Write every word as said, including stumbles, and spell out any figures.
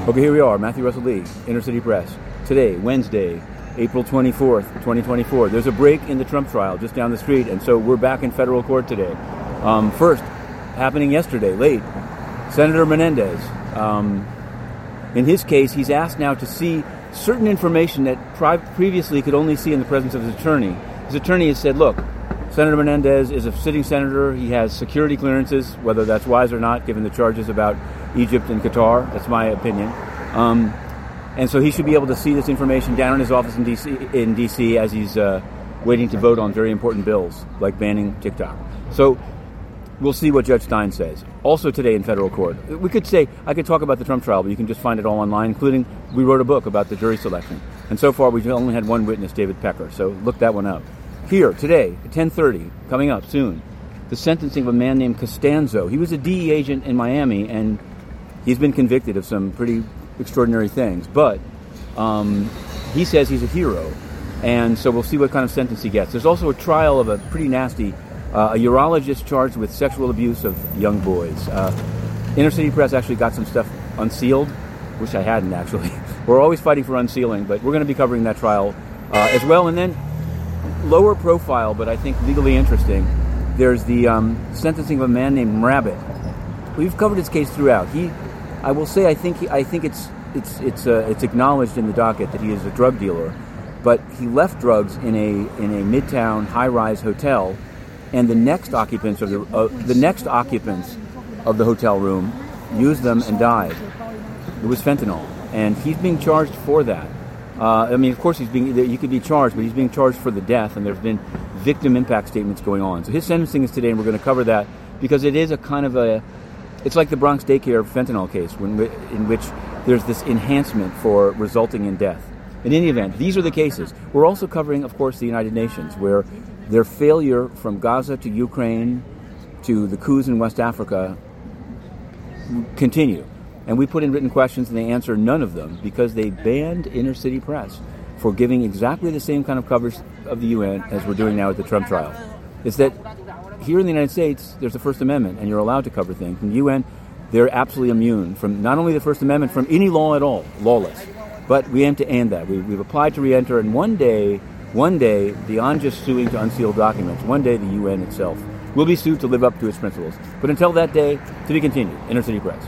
Okay, here we are, Matthew Russell Lee, Inner City Press. Today, Wednesday, April twenty-fourth, twenty twenty-four. There's a break in the Trump trial just down the street, and so we're back in federal court today. Um, first, happening yesterday, late, Senator Menendez. Um, in his case, he's asked now to see certain information that pri- previously could only see in the presence of his attorney. His attorney has said, look, Senator Menendez is a sitting senator. He has security clearances, whether that's wise or not, given the charges about Egypt and Qatar. That's my opinion. Um, and so he should be able to see this information down in his office in D C, in D C as he's uh, waiting to vote on very important bills, like banning TikTok. So we'll see what Judge Stein says. Also today in federal court, we could say, I could talk about the Trump trial, but you can just find it all online, including we wrote a book about the jury selection. And so far, we've only had one witness, David Pecker. So look that one up. Here, today, at ten thirty, coming up soon, the sentencing of a man named Costanzo. He was a D E agent in Miami, and he's been convicted of some pretty extraordinary things. But um, he says he's a hero, and so we'll see what kind of sentence he gets. There's also a trial of a pretty nasty, uh, a urologist charged with sexual abuse of young boys. Uh, Inner City Press actually got some stuff unsealed. Wish I hadn't, actually. We're always fighting for unsealing, but we're going to be covering that trial uh, as well. And then, lower profile, but I think legally interesting, there's the um, sentencing of a man named Rabbit. We've covered his case throughout. He, I will say, I think he, I think it's it's it's uh, it's acknowledged in the docket that he is a drug dealer, but he left drugs in a in a midtown high-rise hotel, and the next occupants of the uh, the next occupants of the hotel room used them and died. It was fentanyl, and he's being charged for that. Uh, I mean, of course, he's being he could be charged, but he's being charged for the death, and there's been victim impact statements going on. So his sentencing is today, and we're going to cover that because it is a kind of a, it's like the Bronx daycare fentanyl case, when, in which there's this enhancement for resulting in death. In any event, these are the cases. We're also covering, of course, the United Nations, where their failure from Gaza to Ukraine to the coups in West Africa continue. And we put in written questions, and they answer none of them because they banned Inner City Press for giving exactly the same kind of coverage of the U N as we're doing now at the Trump trial. It's that here in the United States, there's a First Amendment, and you're allowed to cover things. In the U N, they're absolutely immune from not only the First Amendment, from any law at all, lawless. But we aim to end that. We, we've applied to re-enter, and one day, one day, beyond just suing to unseal documents, one day the U N itself will be sued to live up to its principles. But until that day, to be continued, Inner City Press.